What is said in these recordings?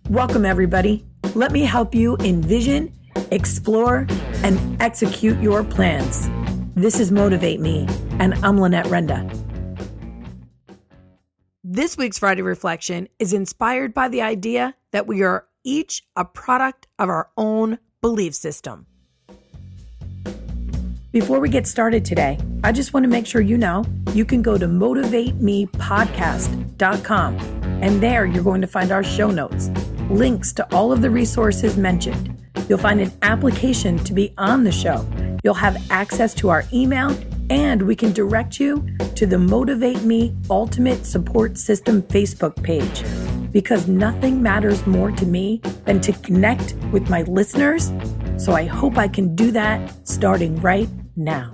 Welcome, everybody. Let me help you envision, explore, and execute your plans. This is Motivate Me, and I'm Lynette Renda. This week's Friday Reflection is inspired by the idea that we are each a product of our own belief system. Before we get started today, I just want to make sure you know you can go to motivatemepodcast.com, and there you're going to find our show notes, links to all of the resources mentioned. You'll find an application to be on the show. You'll have access to our email, and we can direct you to the Motivate Me Ultimate Support System Facebook page, because nothing matters more to me than to connect with my listeners. So I hope I can do that starting right now.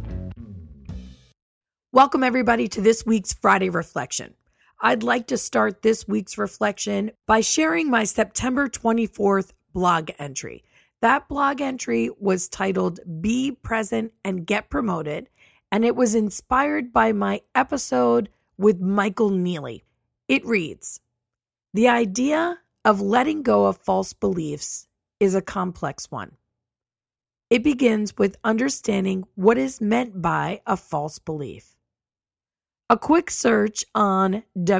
Welcome, everybody, to this week's Friday Reflection. I'd like to start this week's reflection by sharing my September 24th blog entry. That blog entry was titled Be Present and Get Promoted, and it was inspired by my episode with Michael Neely. It reads, "The idea of letting go of false beliefs is a complex one. It begins with understanding what is meant by a false belief. A quick search on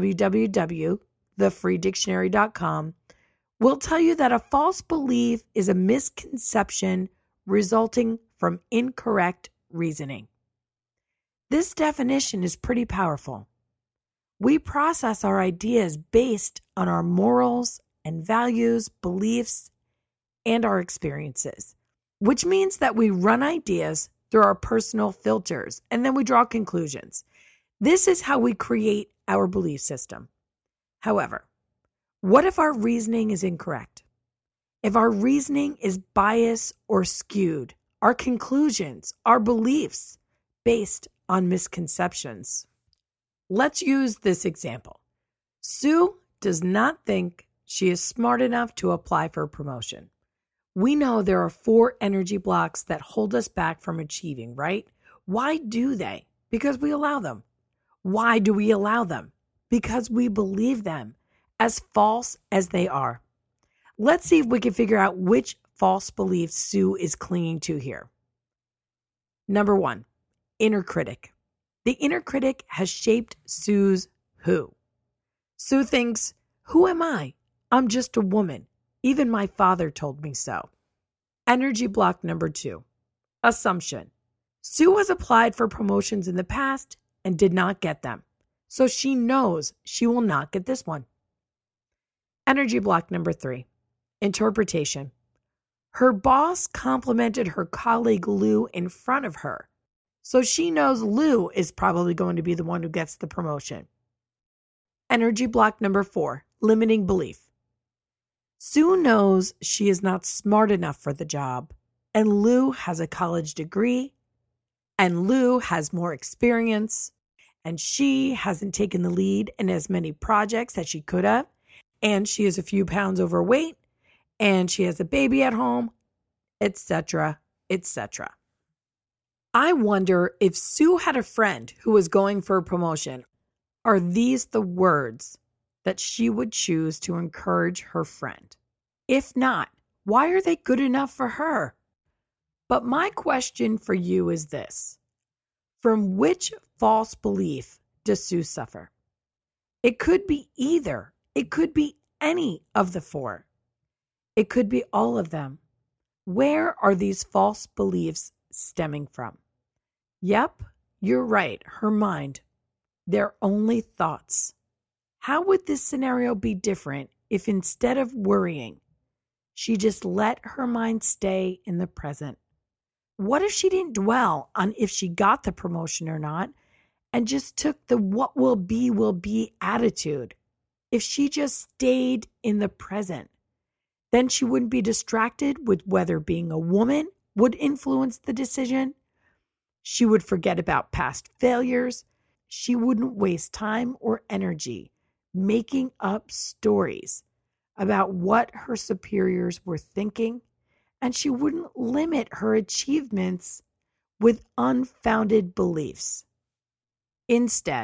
www.thefreedictionary.com will tell you that a false belief is a misconception resulting from incorrect reasoning. This definition is pretty powerful. We process our ideas based on our morals and values, beliefs, and our experiences, which means that we run ideas through our personal filters and then we draw conclusions. This is how we create our belief system. However, what if our reasoning is incorrect? If our reasoning is biased or skewed, our conclusions, our beliefs based on misconceptions? Let's use this example. Sue does not think she is smart enough to apply for a promotion. We know there are 4 energy blocks that hold us back from achieving, right? Why do they? Because we allow them. Why do we allow them? Because we believe them, as false as they are. Let's see if we can figure out which false belief Sue is clinging to here. Number 1, inner critic. The inner critic has shaped Sue's who. Sue thinks, who am I? I'm just a woman. Even my father told me so. Energy block number 2, assumption. Sue has applied for promotions in the past and did not get them, so she knows she will not get this one. Energy block number 3, interpretation. Her boss complimented her colleague Lou in front of her, so she knows Lou is probably going to be the one who gets the promotion. Energy block number 4, limiting belief. Sue knows she is not smart enough for the job, and Lou has a college degree, and Lou has more experience, and she hasn't taken the lead in as many projects as she could have, and she is a few pounds overweight, and she has a baby at home, etc., etc. I wonder if Sue had a friend who was going for a promotion. Are these the words that she would choose to encourage her friend? If not, why are they good enough for her? But my question for you is this. From which false belief does Sue suffer? It could be either. It could be any of the 4. It could be all of them. Where are these false beliefs stemming from? Yep, you're right. Her mind. They're only thoughts. How would this scenario be different if instead of worrying, she just let her mind stay in the present? What if she didn't dwell on if she got the promotion or not and just took the what will be attitude? If she just stayed in the present, then she wouldn't be distracted with whether being a woman would influence the decision. She would forget about past failures. She wouldn't waste time or energy making up stories about what her superiors were thinking, and she wouldn't limit her achievements with unfounded beliefs. Instead,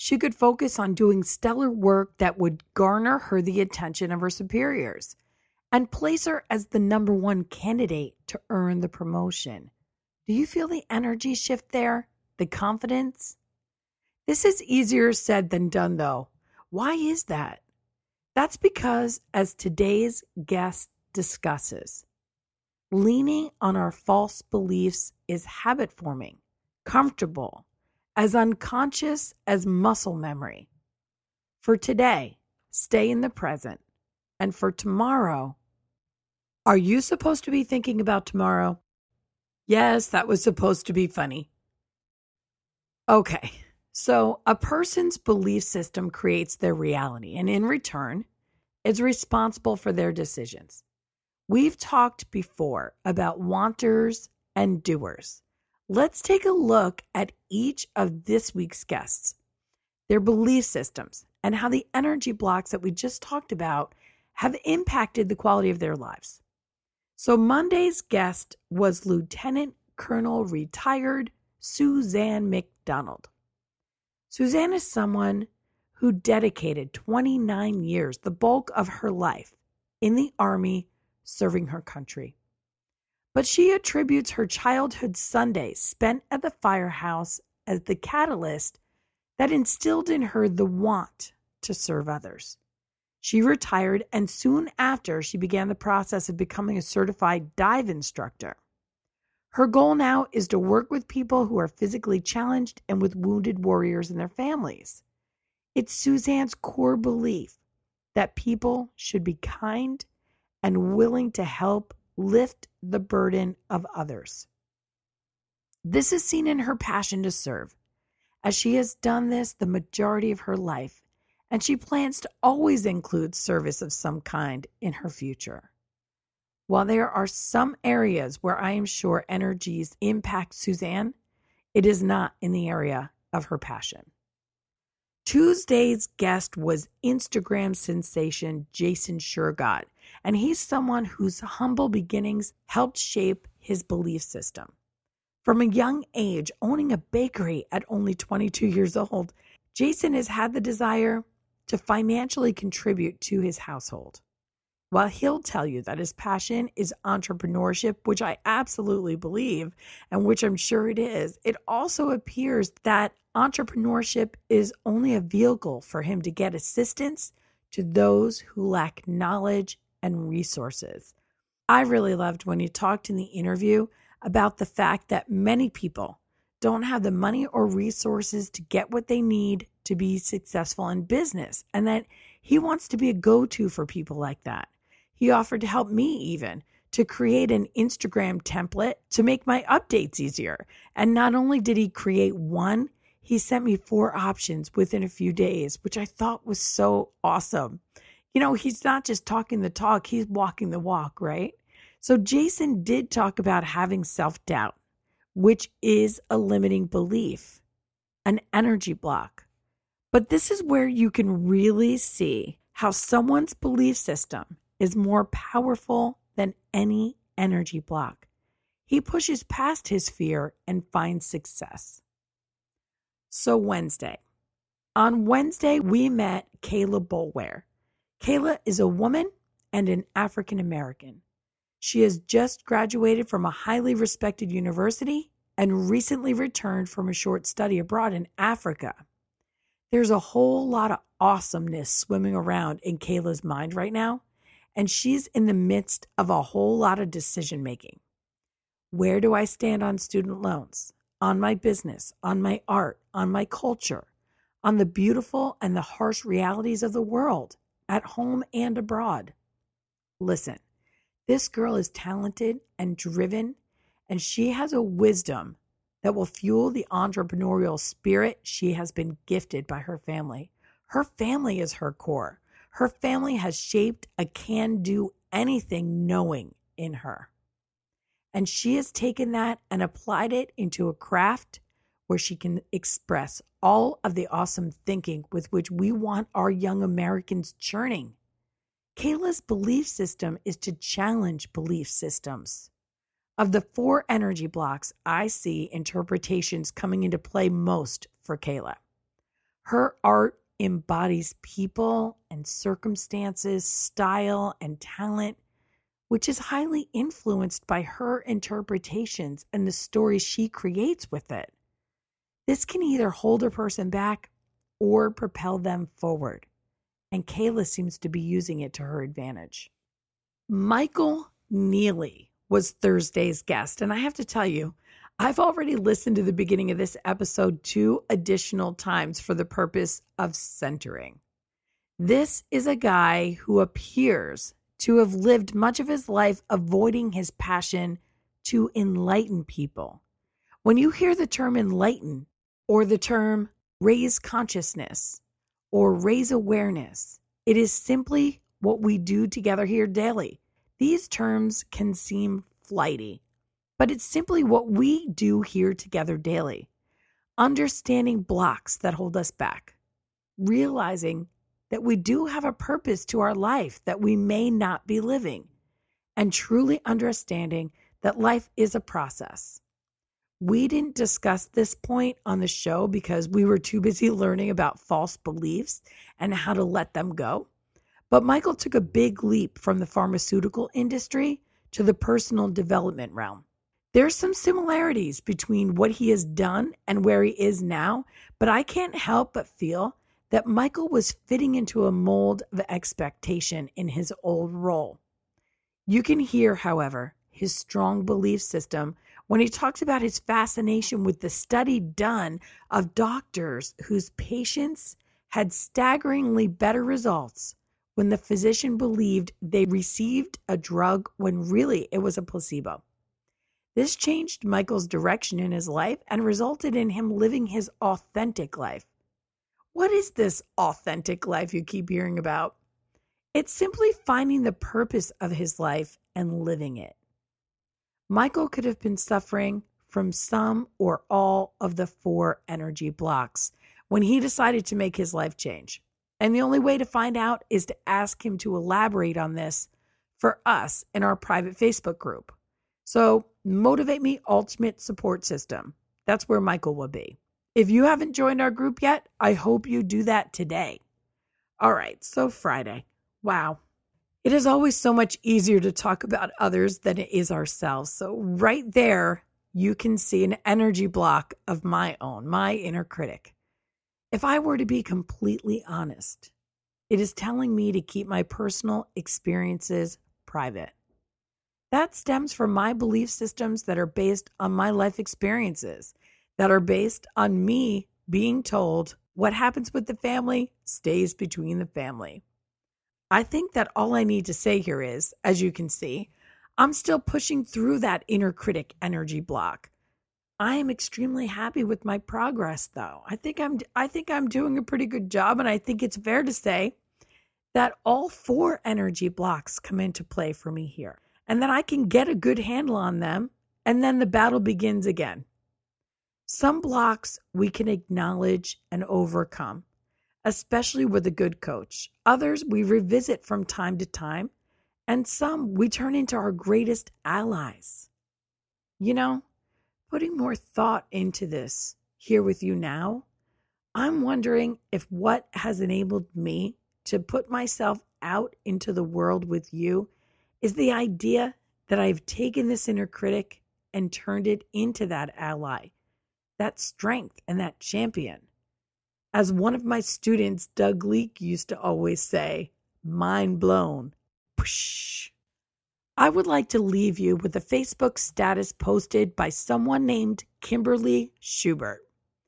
She could focus on doing stellar work that would garner her the attention of her superiors and place her as the number one candidate to earn the promotion. Do you feel the energy shift there? The confidence? This is easier said than done, though. Why is that? That's because, as today's guest discusses, leaning on our false beliefs is habit forming, comfortable, as unconscious as muscle memory. For today, stay in the present. And for tomorrow, are you supposed to be thinking about tomorrow? Yes, that was supposed to be funny. Okay, so a person's belief system creates their reality, and in return, is responsible for their decisions. We've talked before about wanters and doers. Let's take a look at each of this week's guests, their belief systems, and how the energy blocks that we just talked about have impacted the quality of their lives. So Monday's guest was Lieutenant Colonel retired Suzanne McDonald. Suzanne is someone who dedicated 29 years, the bulk of her life, in the Army serving her country. But she attributes her childhood Sundays spent at the firehouse as the catalyst that instilled in her the want to serve others. She retired, and soon after, she began the process of becoming a certified dive instructor. Her goal now is to work with people who are physically challenged and with wounded warriors and their families. It's Suzanne's core belief that people should be kind and willing to help lift the burden of others. This is seen in her passion to serve, as she has done this the majority of her life, and she plans to always include service of some kind in her future. While there are some areas where I am sure energies impact Suzanne, it is not in the area of her passion. Tuesday's guest was Instagram sensation Jason Shergott, and he's someone whose humble beginnings helped shape his belief system. From a young age, owning a bakery at only 22 years old, Jason has had the desire to financially contribute to his household. While he'll tell you that his passion is entrepreneurship, which I absolutely believe, and which I'm sure it is, it also appears that entrepreneurship is only a vehicle for him to get assistance to those who lack knowledge and resources. I really loved when he talked in the interview about the fact that many people don't have the money or resources to get what they need to be successful in business, and that he wants to be a go-to for people like that. He offered to help me even to create an Instagram template to make my updates easier. And not only did he create one, he sent me 4 options within a few days, which I thought was so awesome. You know, he's not just talking the talk, he's walking the walk, right? So Jason did talk about having self-doubt, which is a limiting belief, an energy block. But this is where you can really see how someone's belief system is more powerful than any energy block. He pushes past his fear and finds success. So On Wednesday, we met Kayla Boulware. Kayla is a woman and an African American. She has just graduated from a highly respected university and recently returned from a short study abroad in Africa. There's a whole lot of awesomeness swimming around in Kayla's mind right now, and she's in the midst of a whole lot of decision making. Where do I stand on student loans, on my business, on my art, on my culture, on the beautiful and the harsh realities of the world, at home and abroad? Listen, this girl is talented and driven, and she has a wisdom that will fuel the entrepreneurial spirit she has been gifted by her family. Her family is her core. Her family has shaped a can-do-anything knowing in her. And she has taken that and applied it into a craft where she can express all of the awesome thinking with which we want our young Americans churning. Kayla's belief system is to challenge belief systems. Of the 4 energy blocks, I see interpretations coming into play most for Kayla. Her art embodies people and circumstances, style and talent, which is highly influenced by her interpretations and the stories she creates with it. This can either hold a person back or propel them forward, and Kayla seems to be using it to her advantage. Michael Neely was Thursday's guest, and I have to tell you, I've already listened to the beginning of this episode 2 additional times for the purpose of centering. This is a guy who appears to have lived much of his life avoiding his passion to enlighten people. When you hear the term enlighten or the term raise consciousness or raise awareness, it is simply what we do together here daily. These terms can seem flighty, but it's simply what we do here together daily. Understanding blocks that hold us back, realizing that we do have a purpose to our life that we may not be living, and truly understanding that life is a process. We didn't discuss this point on the show because we were too busy learning about false beliefs and how to let them go. But Michael took a big leap from the pharmaceutical industry to the personal development realm. There's some similarities between what he has done and where he is now, but I can't help but feel that Michael was fitting into a mold of expectation in his old role. You can hear, however, his strong belief system when he talks about his fascination with the study done of doctors whose patients had staggeringly better results when the physician believed they received a drug when really it was a placebo. This changed Michael's direction in his life and resulted in him living his authentic life. What is this authentic life you keep hearing about? It's simply finding the purpose of his life and living it. Michael could have been suffering from some or all of the 4 energy blocks when he decided to make his life change. And the only way to find out is to ask him to elaborate on this for us in our private Facebook group. So, Motivate Me Ultimate Support System. That's where Michael will be. If you haven't joined our group yet, I hope you do that today. All right, so Friday. Wow. It is always so much easier to talk about others than it is ourselves. So right there, you can see an energy block of my own, my inner critic. If I were to be completely honest, it is telling me to keep my personal experiences private. That stems from my belief systems that are based on my life experiences, that are based on me being told what happens with the family stays between the family. I think that all I need to say here is, as you can see, I'm still pushing through that inner critic energy block. I am extremely happy with my progress, though. I think I'm doing a pretty good job, and I think it's fair to say that all 4 energy blocks come into play for me here, and that I can get a good handle on them, and then the battle begins again. Some blocks we can acknowledge and overcome, especially with a good coach. Others we revisit from time to time, and some we turn into our greatest allies. You know, putting more thought into this here with you now, I'm wondering if what has enabled me to put myself out into the world with you is the idea that I've taken this inner critic and turned it into that ally, that strength and that champion. As one of my students, Doug Leake, used to always say, mind blown. Push. I would like to leave you with a Facebook status posted by someone named Kimberly Schubert.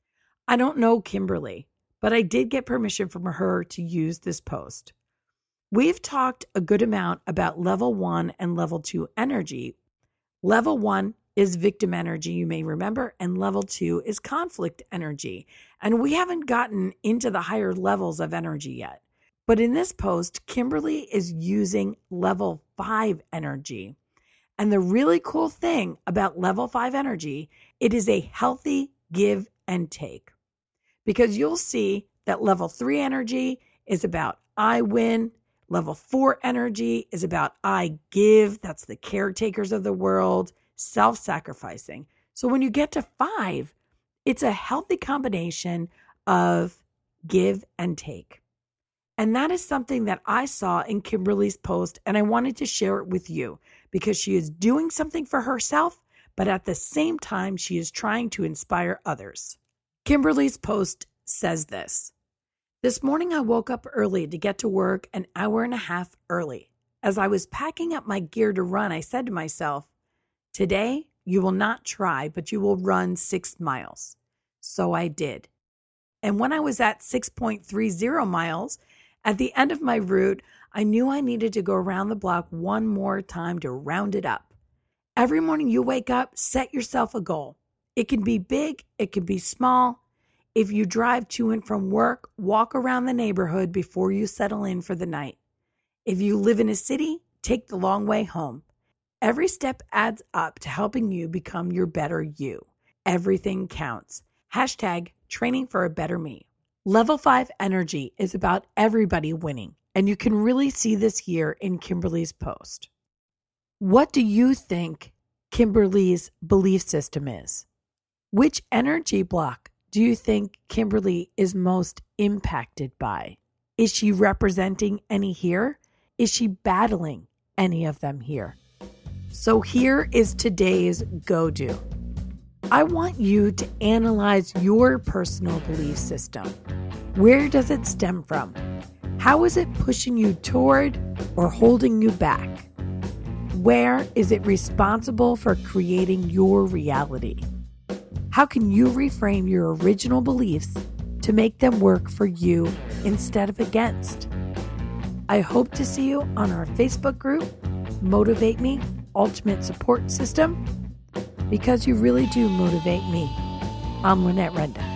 I don't know Kimberly, but I did get permission from her to use this post. We've talked a good amount about level 1 and level 2 energy. Level 1 is victim energy, you may remember, and level 2 is conflict energy. And we haven't gotten into the higher levels of energy yet. But in this post, Kimberly is using level 5 energy. And the really cool thing about level 5 energy, it is a healthy give and take. Because you'll see that level 3 energy is about I win. Level 4 energy is about I give. That's the caretakers of the world, self-sacrificing. So when you get to 5, it's a healthy combination of give and take. And that is something that I saw in Kimberly's post, and I wanted to share it with you because she is doing something for herself, but at the same time, she is trying to inspire others. Kimberly's post says this morning I woke up early to get to work an hour and a half early. As I was packing up my gear to run, I said to myself, today you will not try, but you will run 6 miles. So I did. And when I was at 6.30 miles, at the end of my route, I knew I needed to go around the block one more time to round it up. Every morning you wake up, set yourself a goal. It can be big, it can be small. If you drive to and from work, walk around the neighborhood before you settle in for the night. If you live in a city, take the long way home. Every step adds up to helping you become your better you. Everything counts. Hashtag training for a better me. Level 5 energy is about everybody winning, and you can really see this here in Kimberly's post. What do you think Kimberly's belief system is? Which energy block do you think Kimberly is most impacted by? Is she representing any here? Is she battling any of them here? So here is today's go-do. I want you to analyze your personal belief system. Where does it stem from? How is it pushing you toward or holding you back? Where is it responsible for creating your reality? How can you reframe your original beliefs to make them work for you instead of against? I hope to see you on our Facebook group, Motivate Me Ultimate Support System, because you really do motivate me. I'm Lynette Renda.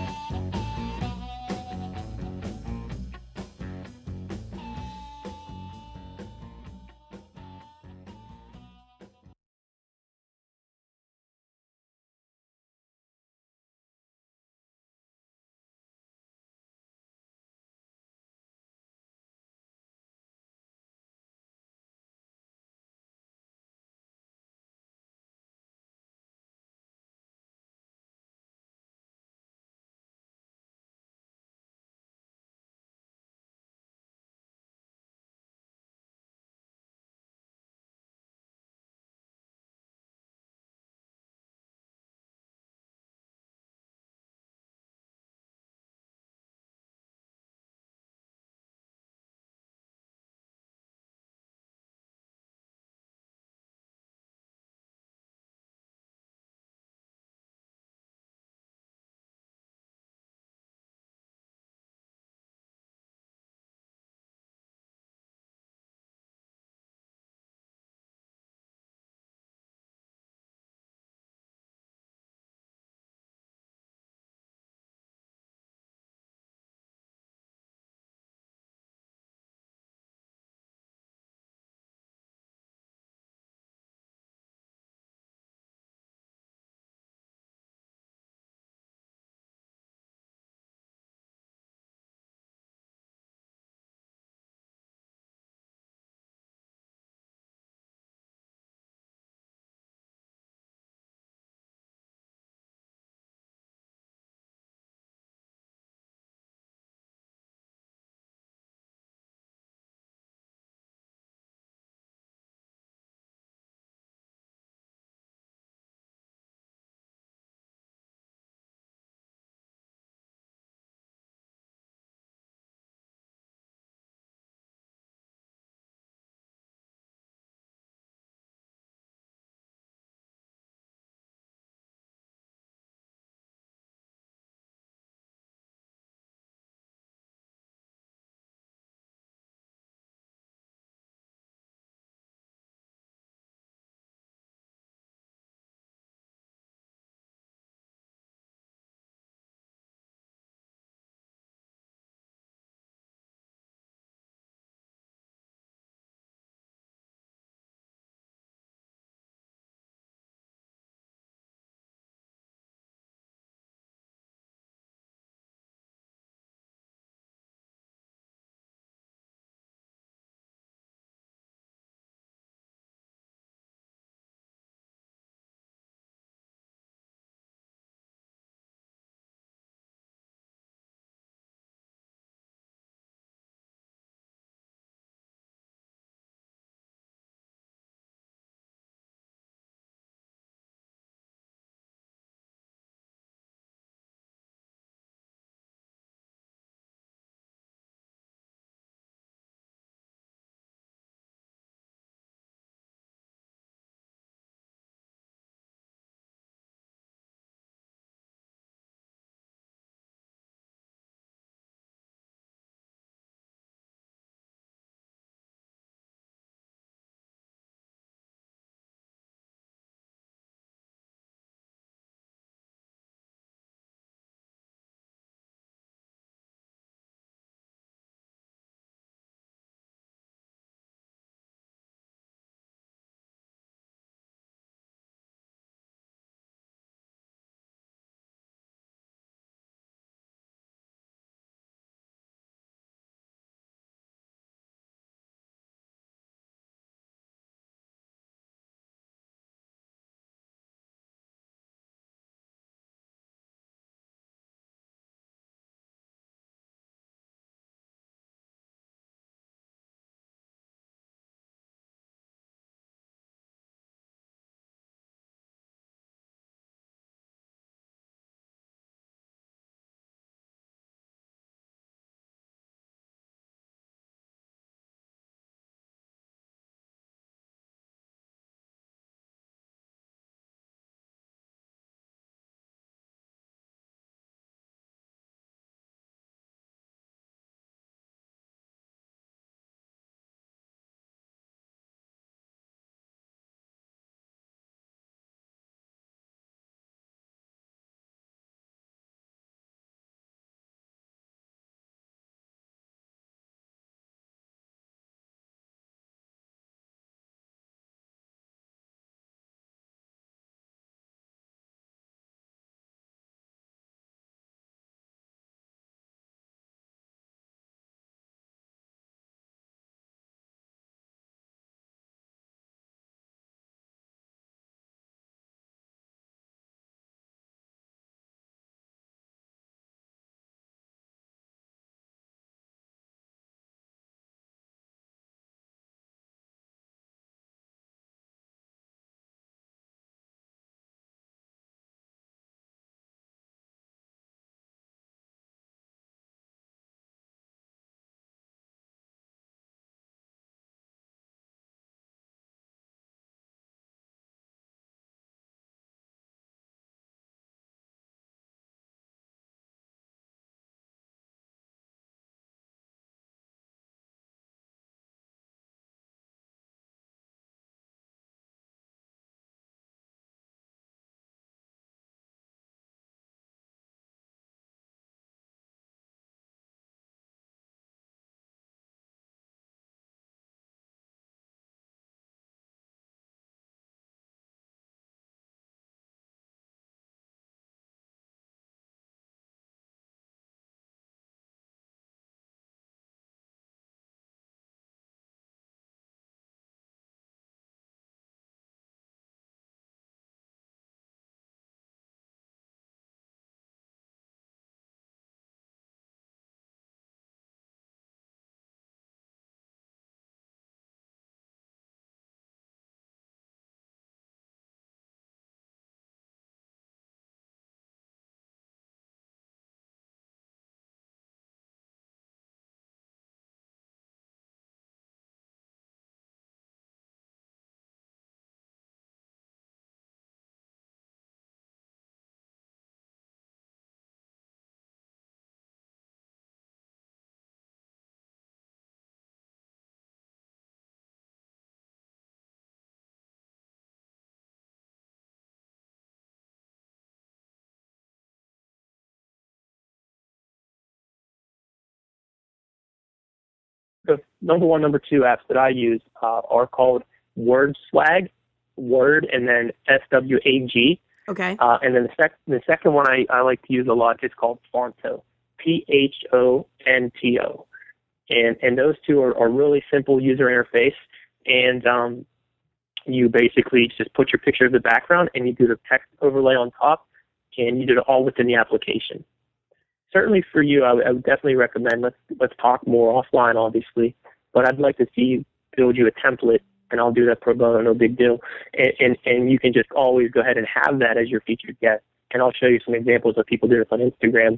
the number one, number two apps that I use are called Word Swag, Word, and then SWAG. Okay. And then the second one I like to use a lot is called Phonto, PHONTO. And those two are really simple user interface. And you basically just put your picture of the background and you do the text overlay on top, and you do it all within the application. Certainly for you, I would definitely recommend, let's talk more offline, obviously, but I'd like to see you build you a template, and I'll do that pro bono, no big deal. And you can just always go ahead and have that as your featured guest. And I'll show you some examples of people doing this on Instagram.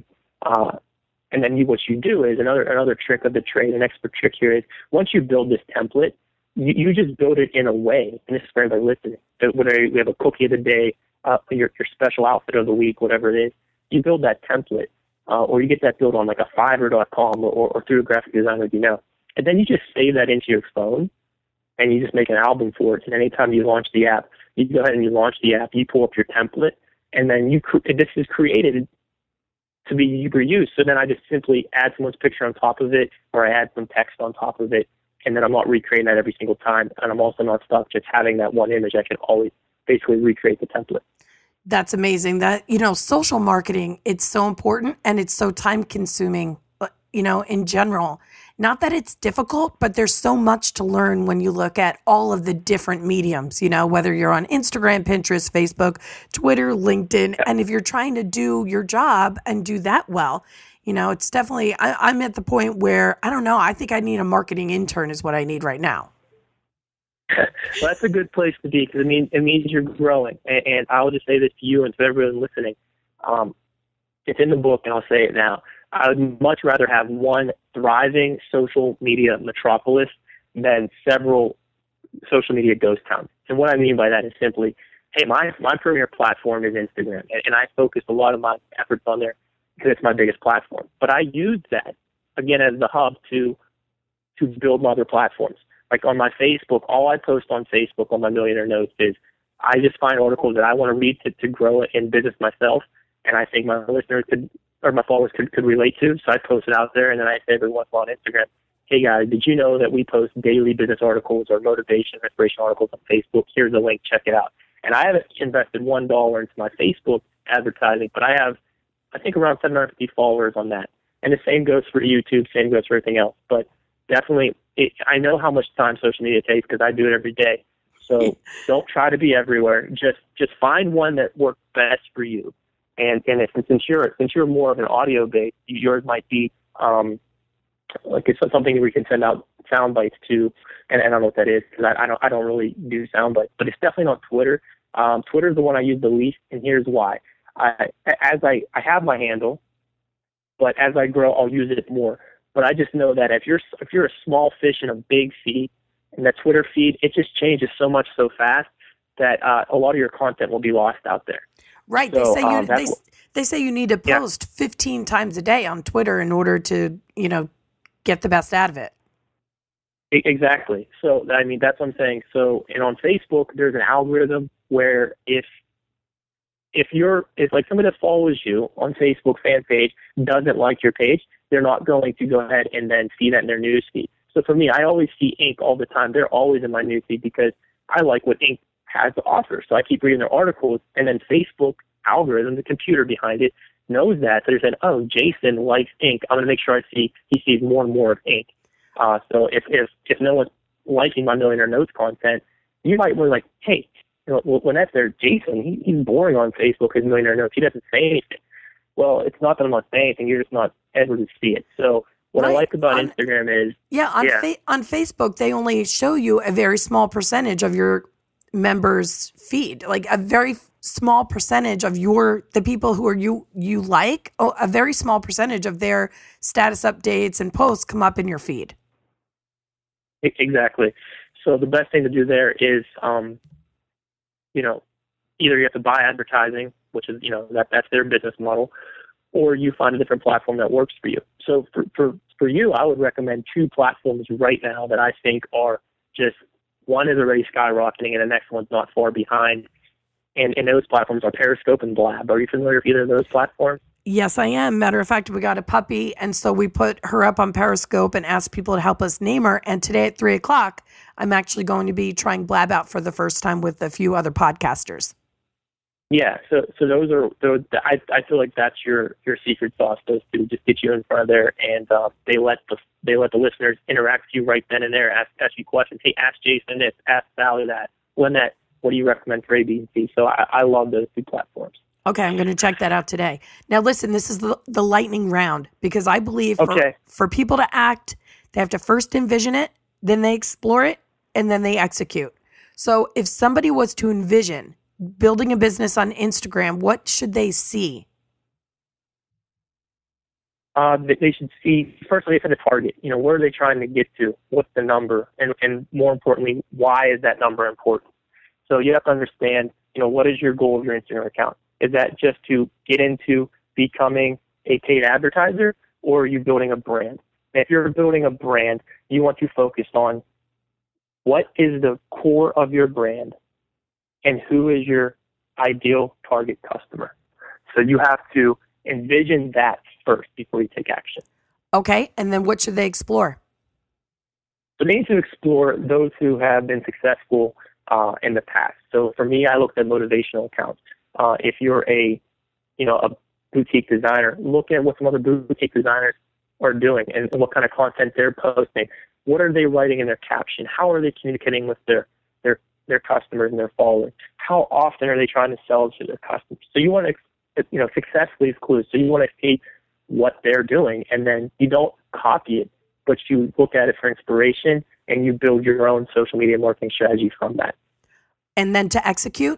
And then what you do is another trick of the trade, an expert trick here is once you build this template, you just build it in a way, and this is for everybody listening, that whether we have a cookie of the day, your special outfit of the week, whatever it is, you build that template. Or you get that built on like a Fiverr.com or through a graphic designer, and then you just save that into your phone, and you just make an album for it. And anytime you launch the app, you go ahead and you launch the app, you pull up your template, and then this is created to be reused. So then I just simply add someone's picture on top of it, or I add some text on top of it, and then I'm not recreating that every single time. And I'm also not stuck just having that one image. I can always basically recreate the template. That's amazing. That, social marketing, it's so important and it's so time consuming, in general. Not that it's difficult, but there's so much to learn when you look at all of the different mediums, whether you're on Instagram, Pinterest, Facebook, Twitter, LinkedIn. And if you're trying to do your job and do that well, it's definitely, I'm at the point where, I don't know, I think I need a marketing intern is what I need right now. Well, that's a good place to be because it means you're growing. And I'll just say this to you and to everyone listening. It's in the book, and I'll say it now. I would much rather have one thriving social media metropolis than several social media ghost towns. And what I mean by that is simply, hey, my premier platform is Instagram, and I focus a lot of my efforts on there because it's my biggest platform. But I use that, again, as the hub to build my other platforms. Like on my Facebook, all I post on Facebook on my Millionaire Notes is I just find articles that I want to read to grow in business myself, and I think my listeners my followers could relate to. So I post it out there, and then I say every once in a while on Instagram, hey guys, did you know that we post daily business articles or motivation, inspiration articles on Facebook? Here's a link, check it out. And I haven't invested $1 into my Facebook advertising, but I have, I think, around 750 followers on that. And the same goes for YouTube, same goes for everything else. But definitely, I know how much time social media takes because I do it every day. So don't try to be everywhere. Just find one that works best for you. And since you're more of an audio based, yours might be like it's something we can send out sound bites to. And I don't know what that is because I don't really do sound bites. But it's definitely not Twitter. Twitter is the one I use the least, and here's why. I have my handle, but as I grow, I'll use it more. But I just know that if you're a small fish in a big sea, and that Twitter feed, it just changes so much so fast that a lot of your content will be lost out there. Right. So, they say you need to post 15 times a day on Twitter in order to, get the best out of it. Exactly. So, that's what I'm saying. So, and on Facebook, there's an algorithm where if like somebody that follows you on Facebook fan page doesn't like your page, they're not going to go ahead and then see that in their newsfeed. So for me, I always see Inc. all the time. They're always in my newsfeed because I like what Inc. has to offer. So I keep reading their articles, and then Facebook algorithm, the computer behind it, knows that. So they're saying, oh, Jason likes Inc. I'm going to make sure he sees more and more of Inc. So if no one's liking my Millionaire Notes content, you might be like, hey, when that's there, Jason, he's boring on Facebook, his Millionaire Notes. He doesn't say anything. Well, it's not that I'm not saying anything. You're just not able to see it. So what I like about Instagram is... on Facebook, they only show you a very small percentage of your members' feed. Like a very small percentage of the people who are you like, a very small percentage of their status updates and posts come up in your feed. Exactly. So the best thing to do there is... either you have to buy advertising, which is, that's their business model, or you find a different platform that works for you. So for you, I would recommend two platforms right now that I think are just, one is already skyrocketing and the next one's not far behind. And those platforms are Periscope and Blab. Are you familiar with either of those platforms? Yes, I am. Matter of fact, we got a puppy, and so we put her up on Periscope and asked people to help us name her. And today at 3:00, I'm actually going to be trying Blab Out for the first time with a few other podcasters. Yeah, so I feel like that's your secret sauce. Those two just get you in front of there, and they let the listeners interact with you right then and there. Ask you questions. Hey, ask Jason this, ask Sally that. Lynette, what do you recommend for A, B, and C? So I love those two platforms. Okay, I'm going to check that out today. Now, listen, this is the lightning round, because I believe for people to act, they have to first envision it, then they explore it, and then they execute. So if somebody was to envision building a business on Instagram, what should they see? They should see, first they set a target. Where are they trying to get to? What's the number? And more importantly, why is that number important? So you have to understand, what is your goal of your Instagram account? Is that just to get into becoming a paid advertiser, or are you building a brand? And if you're building a brand, you want to focus on what is the core of your brand and who is your ideal target customer. So you have to envision that first before you take action. Okay, and then what should they explore? So they need to explore those who have been successful in the past. So for me, I looked at motivational accounts. If you're a boutique designer, look at what some other boutique designers are doing and what kind of content they're posting. What are they writing in their caption? How are they communicating with their customers and their followers? How often are they trying to sell to their customers? So you want to, success leaves clues. So you want to see what they're doing, and then you don't copy it, but you look at it for inspiration and you build your own social media marketing strategy from that. And then to execute?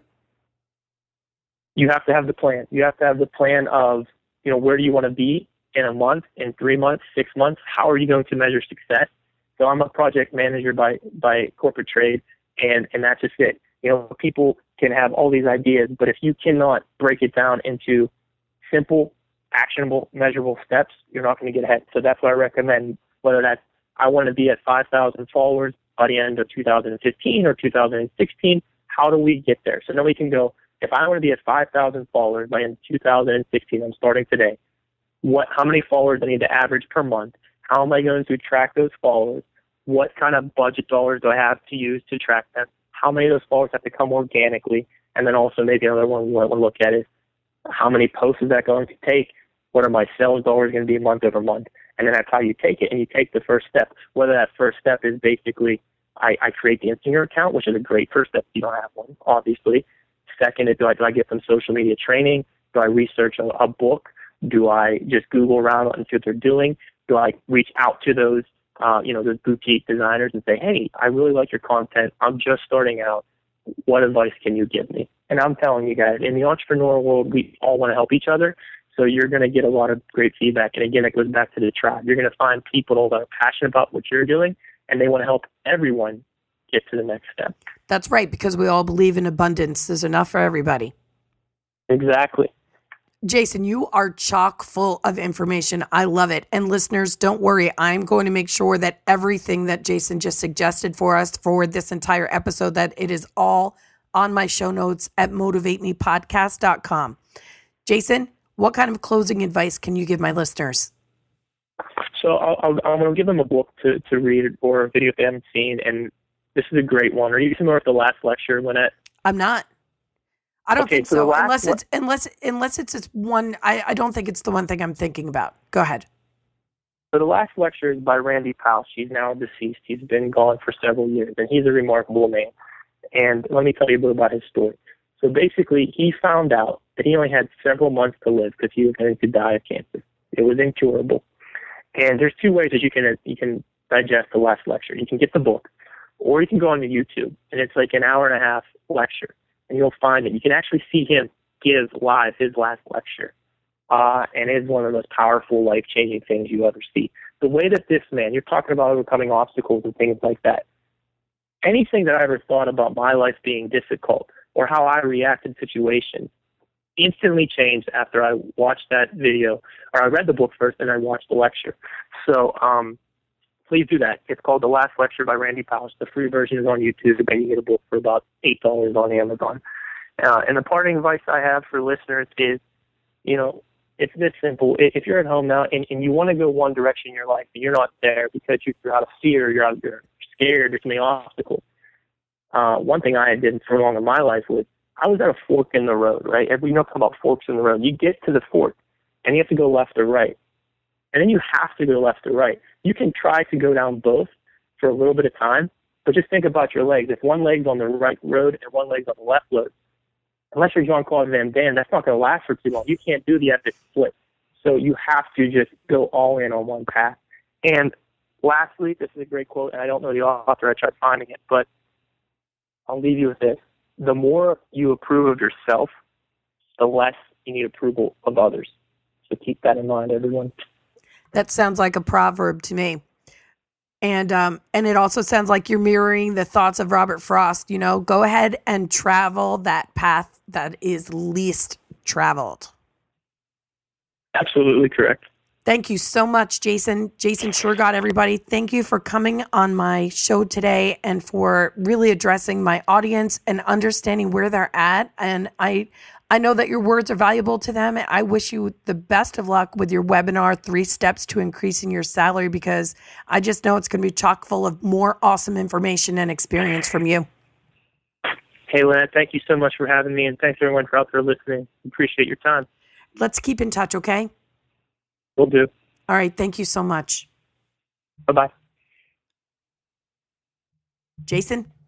You have to have the plan. You have to have the plan of, where do you want to be in a month, in 3 months, 6 months? How are you going to measure success? So I'm a project manager by corporate trade, and that's just it. People can have all these ideas, but if you cannot break it down into simple, actionable, measurable steps, you're not going to get ahead. So that's what I recommend, whether that's I want to be at 5,000 followers by the end of 2015 or 2016. How do we get there? So then we can go, if I want to be at 5,000 followers by the end of 2016, I'm starting today. How many followers I need to average per month? How am I going to track those followers? What kind of budget dollars do I have to use to track them? How many of those followers have to come organically? And then also maybe another one we want to look at is how many posts is that going to take? What are my sales dollars going to be month over month? And then that's how you take it. And you take the first step, whether that first step is basically I create the Instagram account, which is a great first step if you don't have one, obviously. Second is, do I get some social media training? Do I research a book? Do I just Google around and see what they're doing? Do I reach out to those boutique designers and say, hey, I really like your content. I'm just starting out. What advice can you give me? And I'm telling you guys, in the entrepreneurial world, we all want to help each other. So you're going to get a lot of great feedback. And again, it goes back to the tribe. You're going to find people that are passionate about what you're doing, and they want to help everyone get to the next step. That's right, because we all believe in abundance. There's enough for everybody. Exactly. Jason, you are chock full of information. I love it. And listeners, don't worry. I'm going to make sure that everything that Jason just suggested for us for this entire episode, that it is all on my show notes at motivatemepodcast.com. Jason, what kind of closing advice can you give my listeners? So I'm going to give them a book to read or a video if they haven't seen. And this is a great one. Are you familiar with the last lecture, Lynette? I'm not. I don't think so. Unless it's one. I don't think it's the one thing I'm thinking about. Go ahead. So the last lecture is by Randy Powell. He's now deceased. He's been gone for several years, and he's a remarkable man. And let me tell you a bit about his story. So basically, he found out that he only had several months to live because he was going to die of cancer. It was incurable. And there's two ways that you can digest the last lecture. You can get the book, or you can go on to YouTube, and it's like an hour and a half lecture, and you'll find it. You can actually see him give live his last lecture, and it's one of the most powerful, life-changing things you ever see. The way that this man, you're talking about overcoming obstacles and things like that, anything that I ever thought about my life being difficult or how I reacted to situations instantly changed after I watched that video, or I read the book first and I watched the lecture. So please do that. It's called The Last Lecture by Randy Powell. The free version is on YouTube, and you get a book for about $8 on Amazon. And the parting advice I have for listeners is, it's this simple. If you're at home now and you want to go one direction in your life, but you're not there because you're out of fear, you're scared, there's something obstacle. One thing I did for long in my life was I was at a fork in the road, right? We talk about forks in the road. You get to the fork, and you have to go left or right. And then you have to go left or right. You can try to go down both for a little bit of time, but just think about your legs. If one leg's on the right road and one leg's on the left road, unless you're Jean-Claude Van Damme, that's not going to last for too long. You can't do the epic flip. So you have to just go all in on one path. And lastly, this is a great quote, and I don't know the author. I tried finding it, but I'll leave you with this. The more you approve of yourself, the less you need approval of others. So keep that in mind, everyone. That sounds like a proverb to me. And it also sounds like you're mirroring the thoughts of Robert Frost. You know, go ahead and travel that path that is least traveled. Absolutely correct. Thank you so much, Jason. Jason Shurgott, everybody. Thank you for coming on my show today and for really addressing my audience and understanding where they're at. And I know that your words are valuable to them. I wish you the best of luck with your webinar, 3 Steps to Increasing Your Salary, because I just know it's going to be chock full of more awesome information and experience from you. Hey, Lynette, thank you so much for having me, and thanks everyone for out there listening. Appreciate your time. Let's keep in touch, okay? Will do. All right. Thank you so much. Bye-bye. Jason?